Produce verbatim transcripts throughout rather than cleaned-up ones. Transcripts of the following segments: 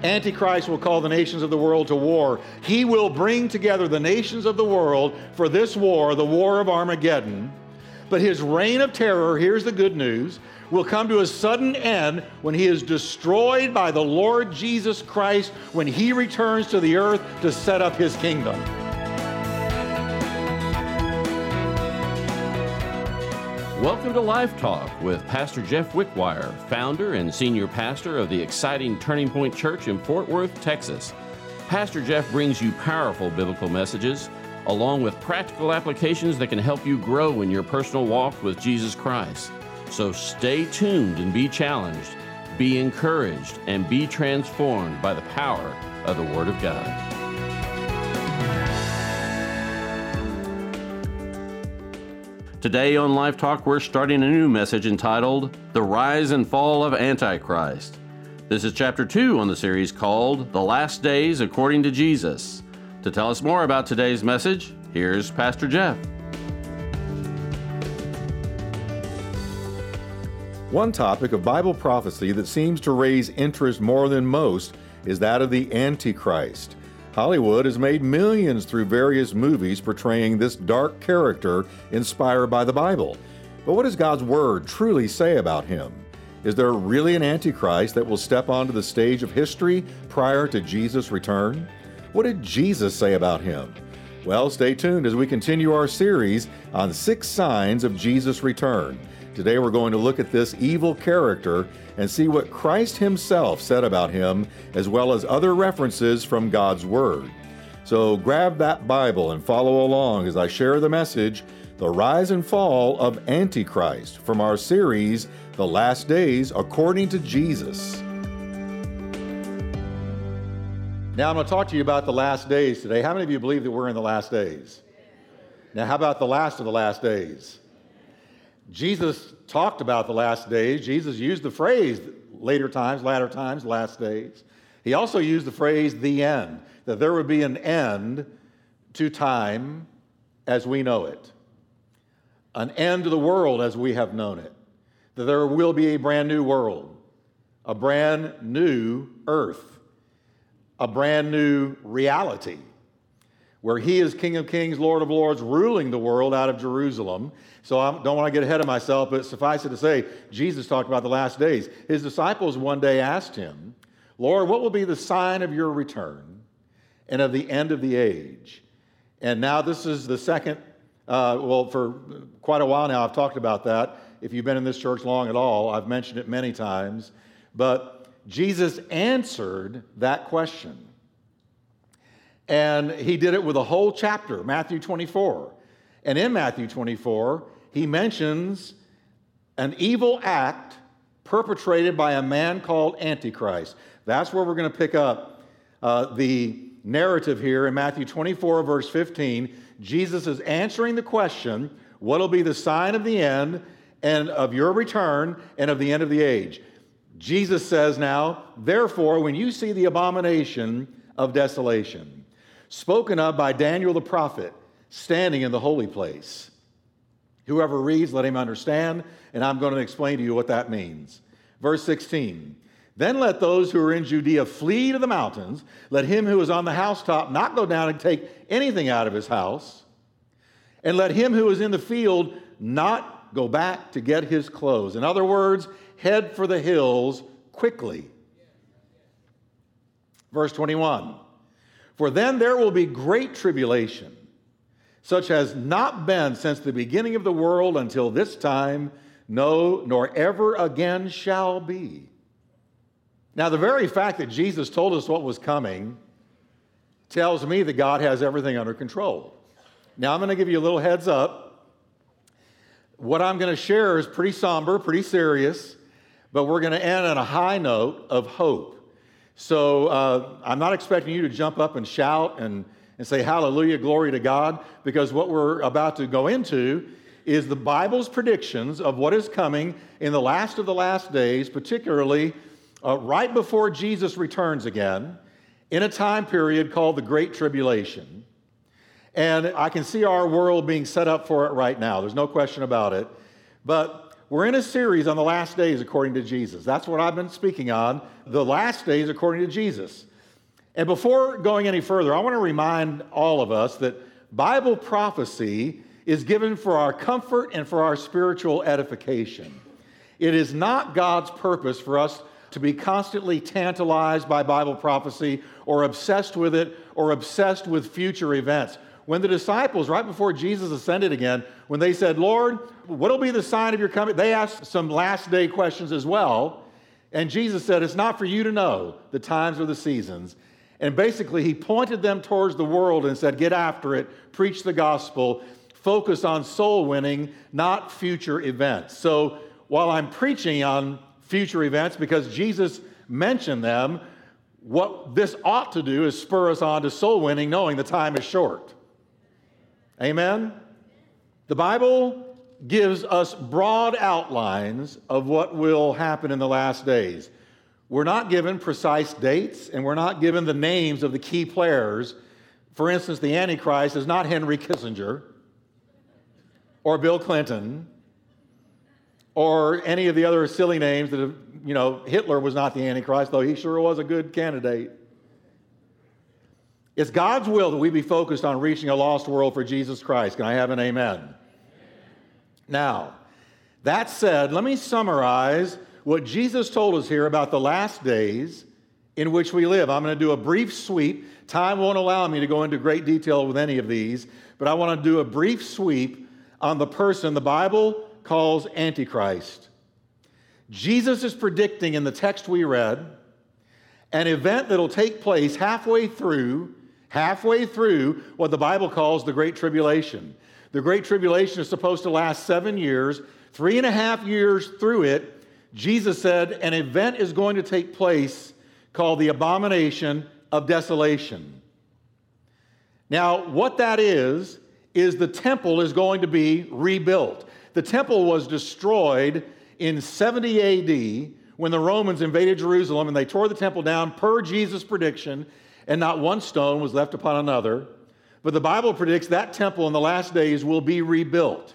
Antichrist will call the nations of the world to war. He will bring together the nations of the world for this war, the war of Armageddon. But his reign of terror, here's the good news, will come to a sudden end when he is destroyed by the Lord Jesus Christ, when he returns to the earth to set up his kingdom. Welcome to Life Talk with Pastor Jeff Wickwire, founder and senior pastor of the exciting Turning Point Church in Fort Worth, Texas. Pastor Jeff brings you powerful biblical messages, along with practical applications that can help you grow in your personal walk with Jesus Christ. So stay tuned and be challenged, be encouraged, and be transformed by the power of the Word of God. Today on Life Talk, we're starting a new message entitled, The Rise and Fall of Antichrist. This is chapter two on the series called, The Last Days According to Jesus. To tell us more about today's message, here's Pastor Jeff. One topic of Bible prophecy that seems to raise interest more than most is that of the Antichrist. Hollywood has made millions through various movies portraying this dark character inspired by the Bible. But what does God's Word truly say about him? Is there really an Antichrist that will step onto the stage of history prior to Jesus' return? What did Jesus say about him? Well, stay tuned as we continue our series on six signs of Jesus' return. Today we're going to look at this evil character and see what Christ himself said about him, as well as other references from God's Word. So grab that Bible and follow along as I share the message, The Rise and Fall of Antichrist, from our series, The Last Days According to Jesus. Now I'm going to talk to you about the last days today. How many of you believe that we're in the last days? Now how about the last of the last days? Jesus talked about the last days. Jesus used the phrase later times, latter times, last days. He also used the phrase the end, that there would be an end to time as we know it, an end to the world as we have known it, that there will be a brand new world, a brand new earth, a brand new reality, where he is King of Kings, Lord of Lords, ruling the world out of Jerusalem. So I don't want to get ahead of myself, but suffice it to say, Jesus talked about the last days. His disciples one day asked him, Lord, what will be the sign of your return and of the end of the age? And now this is the second, uh, well, for quite a while now I've talked about that. If you've been in this church long at all, I've mentioned it many times. But Jesus answered that question. And he did it with a whole chapter, Matthew twenty-four. And in Matthew twenty-four, he mentions an evil act perpetrated by a man called Antichrist. That's where we're going to pick up uh, the narrative here in Matthew twenty-four, verse fifteen. Jesus is answering the question, what will be the sign of the end and of your return and of the end of the age? Jesus says now, therefore, when you see the abomination of desolation, spoken of by Daniel the prophet, standing in the holy place. Whoever reads, let him understand, and I'm going to explain to you what that means. Verse sixteen, then let those who are in Judea flee to the mountains. Let him who is on the housetop not go down and take anything out of his house. And let him who is in the field not go back to get his clothes. In other words, head for the hills quickly. Verse twenty-one, for then there will be great tribulation, such as not been since the beginning of the world until this time, no, nor ever again shall be. Now, the very fact that Jesus told us what was coming tells me that God has everything under control. Now, I'm going to give you a little heads up. What I'm going to share is pretty somber, pretty serious, but we're going to end on a high note of hope. So uh, I'm not expecting you to jump up and shout and, and say, hallelujah, glory to God, because what we're about to go into is the Bible's predictions of what is coming in the last of the last days, particularly uh, right before Jesus returns again, in a time period called the Great Tribulation. And I can see our world being set up for it right now. There's no question about it. But we're in a series on the last days according to Jesus. That's what I've been speaking on, the last days according to Jesus. And before going any further, I want to remind all of us that Bible prophecy is given for our comfort and for our spiritual edification. It is not God's purpose for us to be constantly tantalized by Bible prophecy or obsessed with it or obsessed with future events. When the disciples, right before Jesus ascended again, when they said, Lord, what will be the sign of your coming? They asked some last day questions as well. And Jesus said, it's not for you to know the times or the seasons. And basically, he pointed them towards the world and said, get after it, preach the gospel, focus on soul winning, not future events. So while I'm preaching on future events, because Jesus mentioned them, what this ought to do is spur us on to soul winning, knowing the time is short. Amen? The Bible gives us broad outlines of what will happen in the last days. We're not given precise dates, and we're not given the names of the key players. For instance, the Antichrist is not Henry Kissinger or Bill Clinton or any of the other silly names that have, you know, Hitler was not the Antichrist, though he sure was a good candidate. It's God's will that we be focused on reaching a lost world for Jesus Christ. Can I have an amen? Amen. Now, that said, let me summarize what Jesus told us here about the last days in which we live. I'm going to do a brief sweep. Time won't allow me to go into great detail with any of these, but I want to do a brief sweep on the person the Bible calls Antichrist. Jesus is predicting in the text we read an event that will take place halfway through, halfway through what the Bible calls the Great Tribulation. The Great Tribulation is supposed to last seven years. Three and a half years through it, Jesus said an event is going to take place called the Abomination of Desolation. Now, what that is, is the temple is going to be rebuilt. The temple was destroyed in seventy A D when the Romans invaded Jerusalem and they tore the temple down per Jesus' prediction, and not one stone was left upon another. But the Bible predicts that temple in the last days will be rebuilt.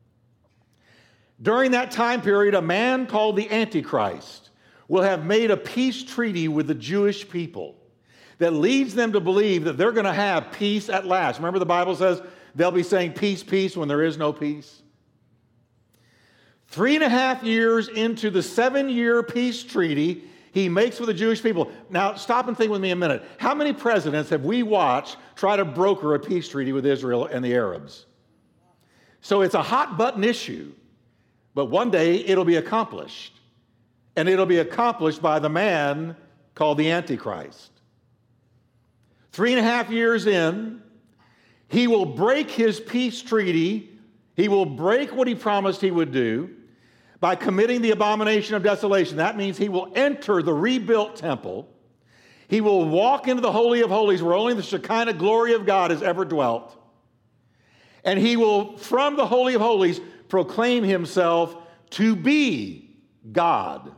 During that time period, a man called the Antichrist will have made a peace treaty with the Jewish people that leads them to believe that they're going to have peace at last. Remember, the Bible says they'll be saying peace, peace when there is no peace. Three and a half years into the seven-year peace treaty he makes with the Jewish people. Now, stop and think with me a minute. How many presidents have we watched try to broker a peace treaty with Israel and the Arabs? So it's a hot-button issue, but one day it'll be accomplished. And it'll be accomplished by the man called the Antichrist. Three and a half years in, he will break his peace treaty. He will break what he promised he would do by committing the abomination of desolation. That means he will enter the rebuilt temple. He will walk into the Holy of Holies where only the Shekinah glory of God has ever dwelt. And he will, from the Holy of Holies, proclaim himself to be God.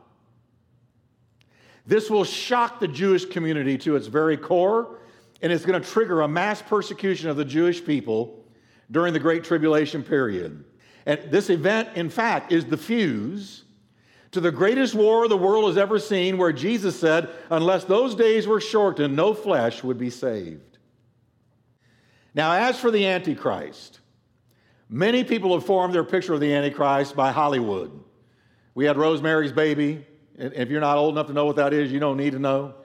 This will shock the Jewish community to its very core, and it's going to trigger a mass persecution of the Jewish people during the Great Tribulation period. And this event, in fact, is the fuse to the greatest war the world has ever seen, where Jesus said, unless those days were shortened, no flesh would be saved. Now, as for the Antichrist, many people have formed their picture of the Antichrist by Hollywood. We had Rosemary's Baby. And if you're not old enough to know what that is, you don't need to know.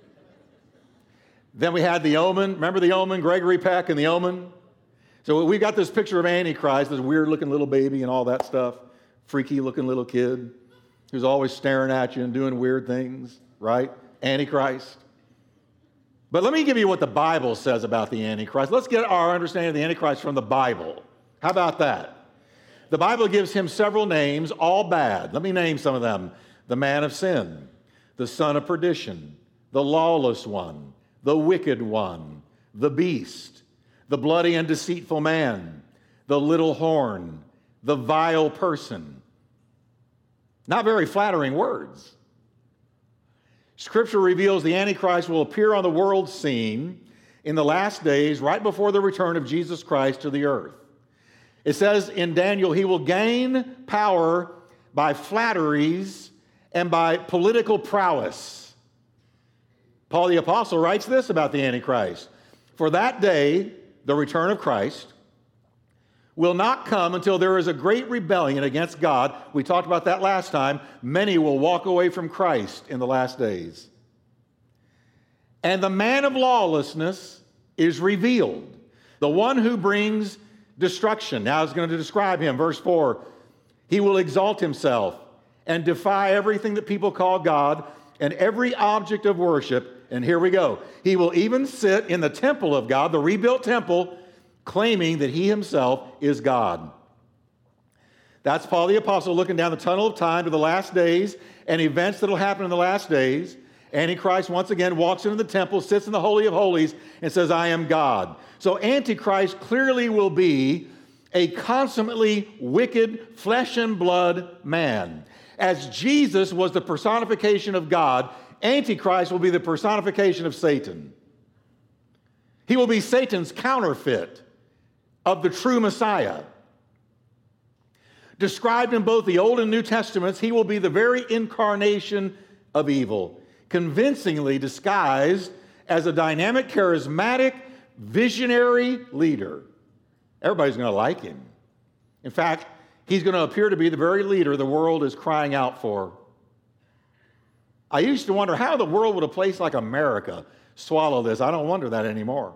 Then we had The Omen. Remember The Omen? Gregory Peck and The Omen? So we got this picture of Antichrist, this weird-looking little baby and all that stuff, freaky-looking little kid who's always staring at you and doing weird things, right? Antichrist. But let me give you what the Bible says about the Antichrist. Let's get our understanding of the Antichrist from the Bible. How about that? The Bible gives him several names, all bad. Let me name some of them. The man of sin, the son of perdition, the lawless one, the wicked one, the beast, the bloody and deceitful man, the little horn, the vile person. Not very flattering words. Scripture reveals the Antichrist will appear on the world scene in the last days, right before the return of Jesus Christ to the earth. It says in Daniel, he will gain power by flatteries and by political prowess. Paul the Apostle writes this about the Antichrist. For that day, the return of Christ, will not come until there is a great rebellion against God. We talked about that last time. Many will walk away from Christ in the last days. And the man of lawlessness is revealed, the one who brings destruction. Now it's going to describe him. Verse four, he will exalt himself and defy everything that people call God and every object of worship. And here we go. He will even sit in the temple of God, the rebuilt temple, claiming that he himself is God. That's Paul the Apostle looking down the tunnel of time to the last days and events that will happen in the last days. Antichrist once again walks into the temple, sits in the Holy of Holies, and says, I am God. So Antichrist clearly will be a consummately wicked, flesh and blood man. As Jesus was the personification of God, Antichrist will be the personification of Satan. He will be Satan's counterfeit of the true Messiah. Described in both the Old and New Testaments, he will be the very incarnation of evil, convincingly disguised as a dynamic, charismatic, visionary leader. Everybody's going to like him. In fact, he's going to appear to be the very leader the world is crying out for. I used to wonder how the world would a place like America swallow this. I don't wonder that anymore.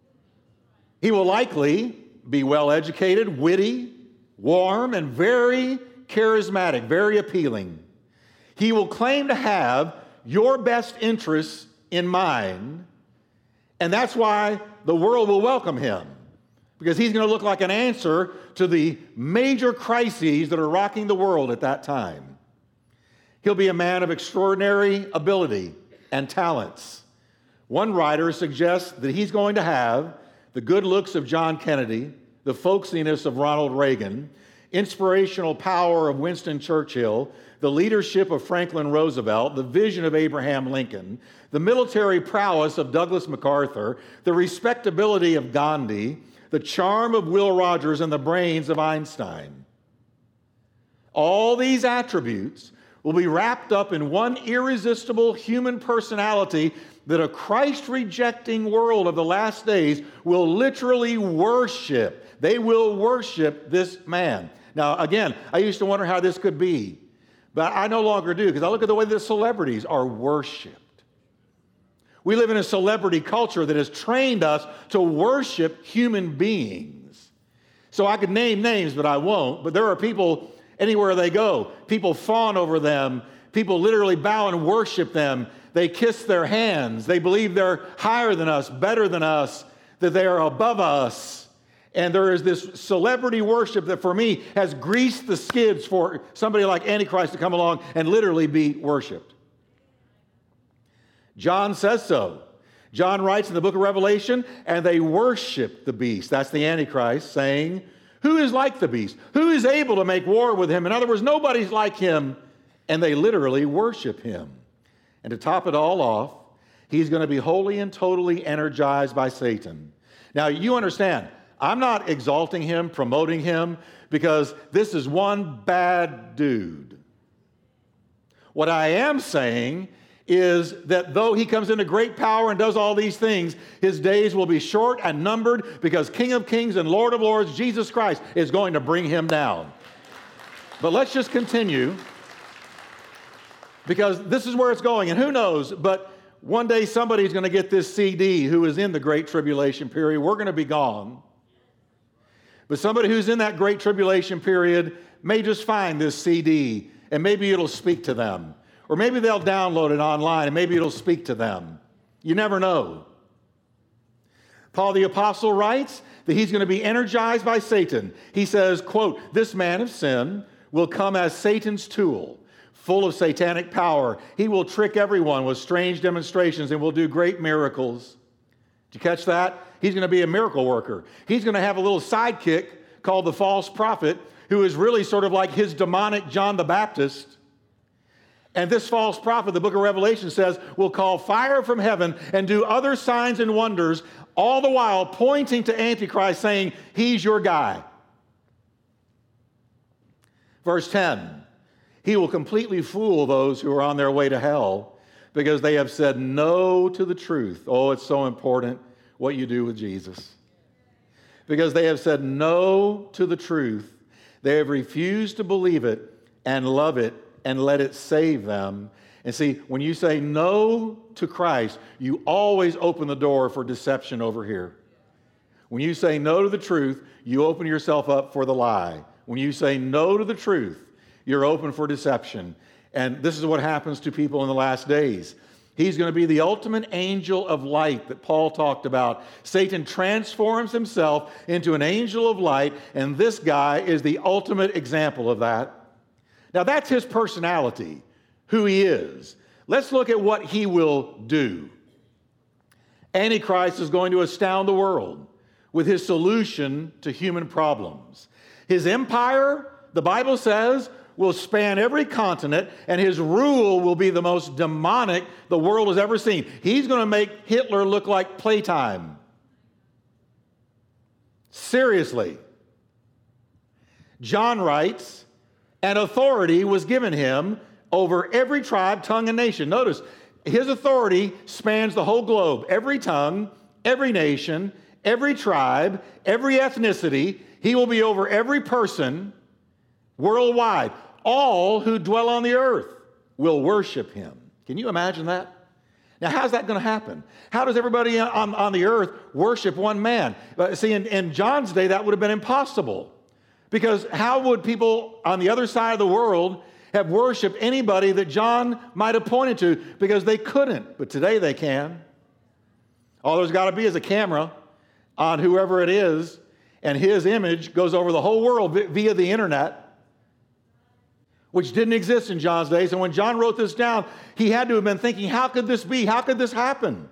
He will likely be well-educated, witty, warm, and very charismatic, very appealing. He will claim to have your best interests in mind, and that's why the world will welcome him, because he's going to look like an answer to the major crises that are rocking the world at that time. He'll be a man of extraordinary ability and talents. One writer suggests that he's going to have the good looks of John Kennedy, the folksiness of Ronald Reagan, inspirational power of Winston Churchill, the leadership of Franklin Roosevelt, the vision of Abraham Lincoln, the military prowess of Douglas MacArthur, the respectability of Gandhi, the charm of Will Rogers, and the brains of Einstein. All these attributes will be wrapped up in one irresistible human personality that a Christ-rejecting world of the last days will literally worship. They will worship this man. Now, again, I used to wonder how this could be, but I no longer do, because I look at the way that celebrities are worshiped. We live in a celebrity culture that has trained us to worship human beings. So I could name names, but I won't. But there are people anywhere they go. People fawn over them. People literally bow and worship them. They kiss their hands. They believe they're higher than us, better than us, that they are above us. And there is this celebrity worship that for me has greased the skids for somebody like Antichrist to come along and literally be worshiped. John says so. John writes in the book of Revelation, and they worship the beast. That's the Antichrist, saying, who is like the beast? Who is able to make war with him? In other words, nobody's like him. And they literally worship him. And to top it all off, he's going to be wholly and totally energized by Satan. Now, you understand, I'm not exalting him, promoting him, because this is one bad dude. What I am saying is that though he comes into great power and does all these things, his days will be short and numbered, because King of Kings and Lord of Lords, Jesus Christ, is going to bring him down. But let's just continue, because this is where it's going. And who knows, but one day somebody's going to get this C D who is in the Great Tribulation period. We're going to be gone. But somebody who's in that Great Tribulation period may just find this C D, and maybe it'll speak to them. Or maybe they'll download it online, and maybe it'll speak to them. You never know. Paul the Apostle writes that he's going to be energized by Satan. He says, quote, this man of sin will come as Satan's tool, full of satanic power. He will trick everyone with strange demonstrations and will do great miracles. Did you catch that? He's going to be a miracle worker. He's going to have a little sidekick called the false prophet, who is really sort of like his demonic John the Baptist. And this false prophet, the book of Revelation says, will call fire from heaven and do other signs and wonders, all the while pointing to Antichrist, saying, he's your guy. Verse ten, He will completely fool those who are on their way to hell because they have said no to the truth. Oh, it's so important what you do with Jesus. Because they have said no to the truth. They have refused to believe it and love it and let it save them. And see, when you say no to Christ, you always open the door for deception over here. When you say no to the truth, you open yourself up for the lie. When you say no to the truth, you're open for deception. And this is what happens to people in the last days. He's going to be the ultimate angel of light that Paul talked about. Satan transforms himself into an angel of light, and this guy is the ultimate example of that. Now, that's his personality, who he is. Let's look at what he will do. Antichrist is going to astound the world with his solution to human problems. His empire, the Bible says, will span every continent, and his rule will be the most demonic the world has ever seen. He's going to make Hitler look like playtime. Seriously. John writes, "An authority was given him over every tribe, tongue, and nation." Notice, his authority spans the whole globe. Every tongue, every nation, every tribe, every ethnicity. He will be over every person worldwide. All who dwell on the earth will worship him. Can you imagine that? Now, how's that going to happen? How does everybody on, on the earth worship one man? Uh, see, in, in John's day, that would have been impossible. Because how would people on the other side of the world have worshiped anybody that John might have pointed to? Because they couldn't, but today they can. All there's got to be is a camera on whoever it is, and his image goes over the whole world via the internet, which didn't exist in John's days. And when John wrote this down, he had to have been thinking, how could this be? How could this happen?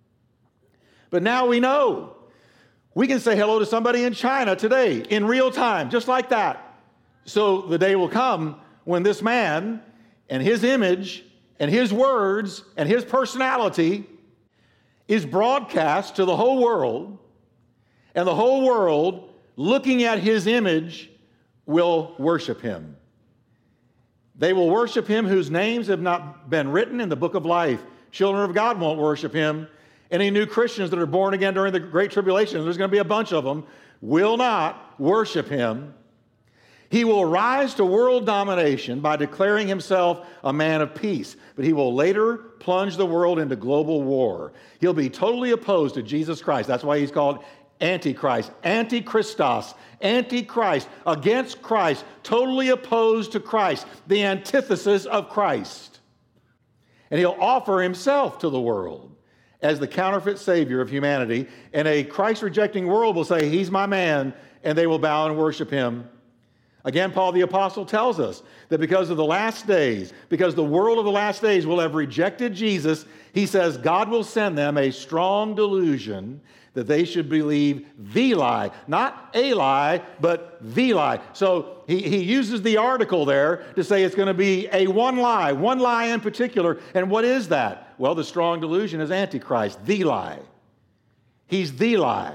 But now we know. We can say hello to somebody in China today in real time, just like that. So the day will come when this man and his image and his words and his personality is broadcast to the whole world, and the whole world, looking at his image, will worship him. They will worship him whose names have not been written in the book of life. Children of God won't worship him. Any new Christians that are born again during the Great Tribulation, there's going to be a bunch of them, will not worship him. He will rise to world domination by declaring himself a man of peace, but he will later plunge the world into global war. He'll be totally opposed to Jesus Christ. That's why he's called Antichrist, Antichristos, Antichrist, against Christ, totally opposed to Christ, the antithesis of Christ. And he'll offer himself to the world as the counterfeit savior of humanity, and a Christ-rejecting world will say, he's my man, and they will bow and worship him. Again, Paul the Apostle tells us that because of the last days, because the world of the last days will have rejected Jesus, he says God will send them a strong delusion that they should believe the lie. Not a lie, but the lie. So he, he uses the article there to say it's going to be a one lie, one lie in particular. And what is that? Well, the strong delusion is Antichrist, the lie. He's the lie.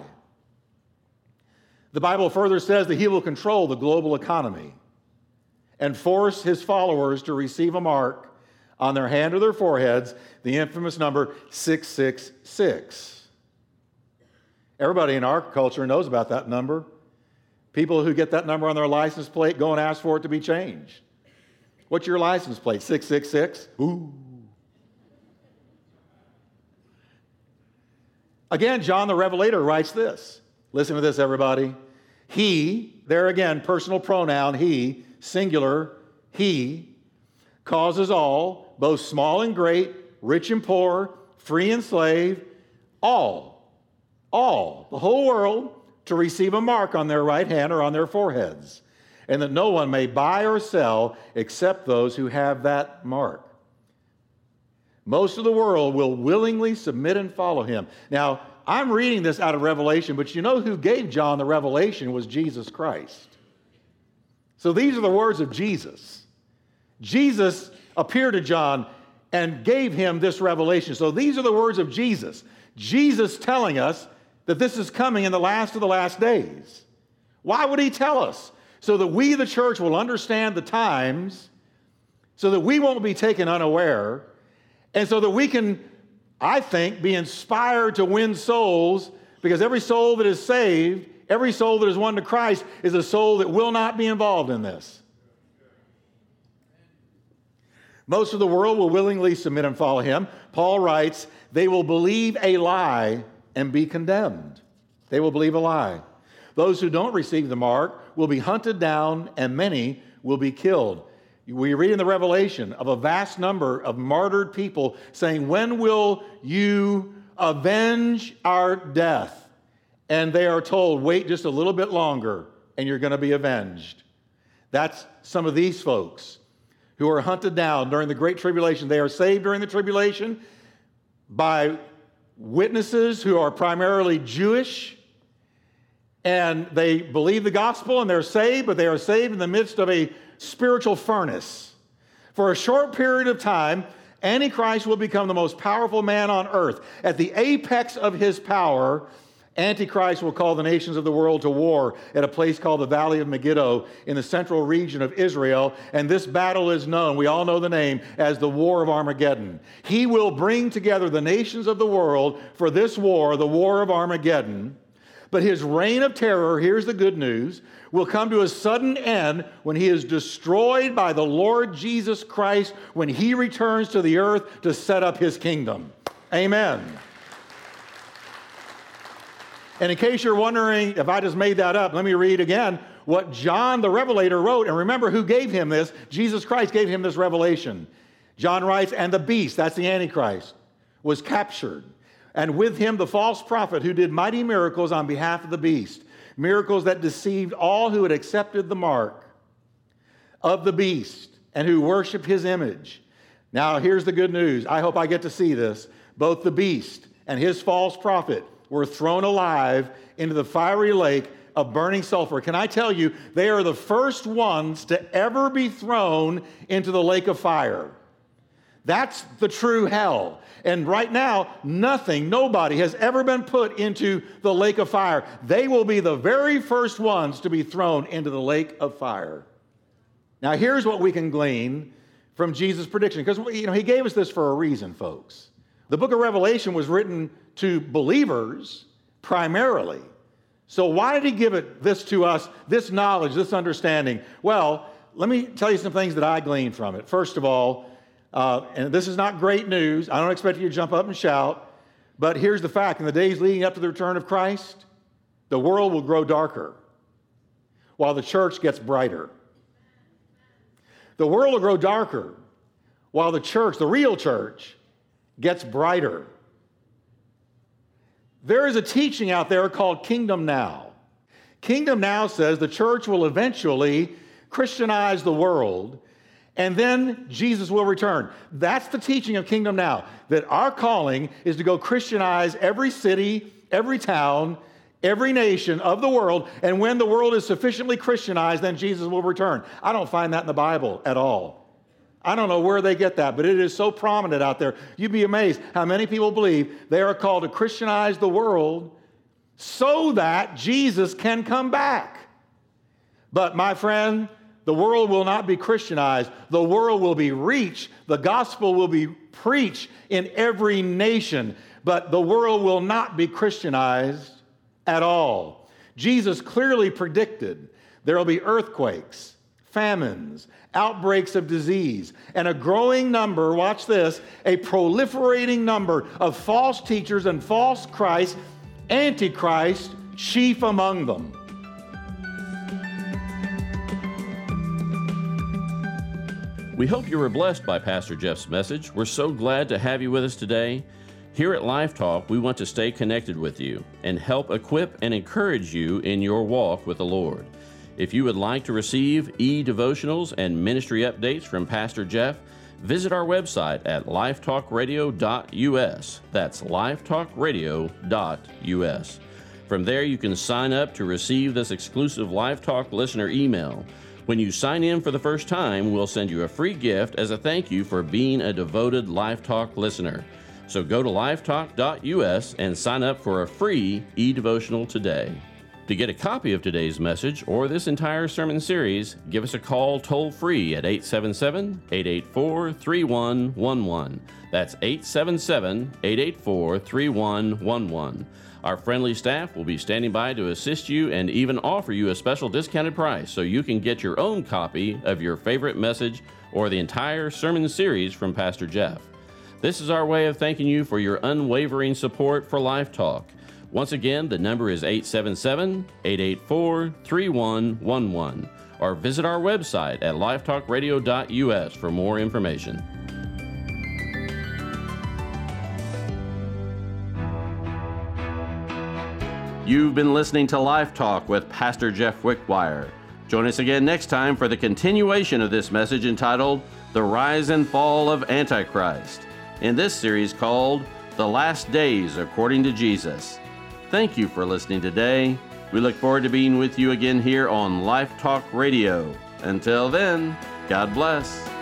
The Bible further says that he will control the global economy and force his followers to receive a mark on their hand or their foreheads, the infamous number six six six. Everybody in our culture knows about that number. People who get that number on their license plate go and ask for it to be changed. What's your license plate? six six six? Ooh. Again, John the Revelator writes this. Listen to this, everybody. He, there again, personal pronoun, he, singular, he, causes all, both small and great, rich and poor, free and slave, all, all, the whole world, to receive a mark on their right hand or on their foreheads, and that no one may buy or sell except those who have that mark. Most of the world will willingly submit and follow him. Now, I'm reading this out of Revelation, but you know who gave John the revelation was Jesus Christ. So these are the words of Jesus. Jesus appeared to John and gave him this revelation. So these are the words of Jesus. Jesus telling us that this is coming in the last of the last days. Why would he tell us? So that we, the church, will understand the times so that we won't be taken unaware, and so that we can, I think, be inspired to win souls, because every soul that is saved, every soul that is won to Christ is a soul that will not be involved in this. Most of the world will willingly submit and follow him. Paul writes, they will believe a lie and be condemned. They will believe a lie. Those who don't receive the mark will be hunted down, and many will be killed. We read in the Revelation of a vast number of martyred people saying, when will you avenge our death? And they are told, wait just a little bit longer, and you're going to be avenged. That's some of these folks who are hunted down during the Great Tribulation. They are saved during the tribulation by witnesses who are primarily Jewish, and they believe the gospel and they're saved, but they are saved in the midst of a spiritual furnace. For a short period of time, Antichrist will become the most powerful man on earth. At the apex of his power, Antichrist will call the nations of the world to war at a place called the Valley of Megiddo in the central region of Israel. And this battle is known, we all know the name, as the War of Armageddon. He will bring together the nations of the world for this war, the War of Armageddon. But his reign of terror, here's the good news, will come to a sudden end when he is destroyed by the Lord Jesus Christ, when he returns to the earth to set up his kingdom. Amen. And in case you're wondering if I just made that up, let me read again what John the Revelator wrote. And remember who gave him this. Jesus Christ gave him this revelation. John writes, and the beast, that's the Antichrist, was captured. And with him the false prophet who did mighty miracles on behalf of the beast. Miracles that deceived all who had accepted the mark of the beast and who worshiped his image. Now here's the good news. I hope I get to see this. Both the beast and his false prophet were thrown alive into the fiery lake of burning sulfur. Can I tell you, they are the first ones to ever be thrown into the lake of fire. That's the true hell. And right now, nothing, nobody has ever been put into the lake of fire. They will be the very first ones to be thrown into the lake of fire. Now, here's what we can glean from Jesus' prediction, because you know he gave us this for a reason, folks. The book of Revelation was written to believers primarily. So why did he give it this to us, this knowledge, this understanding? Well, let me tell you some things that I gleaned from it. First of all, uh, and this is not great news. I don't expect you to jump up and shout, but here's the fact. In the days leading up to the return of Christ, the world will grow darker while the church gets brighter. The world will grow darker while the church, the real church, gets brighter. There is a teaching out there called Kingdom Now. Kingdom Now says the church will eventually Christianize the world, and then Jesus will return. That's the teaching of Kingdom Now, that our calling is to go Christianize every city, every town, every nation of the world, and when the world is sufficiently Christianized, then Jesus will return. I don't find that in the Bible at all. I don't know where they get that, but it is so prominent out there. You'd be amazed how many people believe they are called to Christianize the world so that Jesus can come back. But my friend, the world will not be Christianized. The world will be reached. The gospel will be preached in every nation, but the world will not be Christianized at all. Jesus clearly predicted there will be earthquakes, famines, outbreaks of disease, and a growing number, watch this, a proliferating number of false teachers and false Christ, Antichrist, chief among them. We hope you were blessed by Pastor Jeff's message. We're so glad to have you with us today. Here at Life Talk, we want to stay connected with you and help equip and encourage you in your walk with the Lord. If you would like to receive e-devotionals and ministry updates from Pastor Jeff, visit our website at lifetalk radio dot u s. That's lifetalk radio dot u s. From there, you can sign up to receive this exclusive Life Talk listener email. When you sign in for the first time, we'll send you a free gift as a thank you for being a devoted Life Talk listener. So go to lifetalk dot u s and sign up for a free e-devotional today. To get a copy of today's message or this entire sermon series, give us a call toll-free at eight seven seven, eight eight four, three one one one. That's eight seven seven, eight eight four, three one one one. Our friendly staff will be standing by to assist you and even offer you a special discounted price so you can get your own copy of your favorite message or the entire sermon series from Pastor Jeff. This is our way of thanking you for your unwavering support for Life Talk. Once again, the number is eight seven seven, eight eight four, three one one one, or visit our website at lifetalk radio dot u s for more information. You've been listening to Life Talk with Pastor Jeff Wickwire. Join us again next time for the continuation of this message entitled The Rise and Fall of Antichrist, in this series called The Last Days According to Jesus. Thank you for listening today. We look forward to being with you again here on Life Talk Radio. Until then, God bless.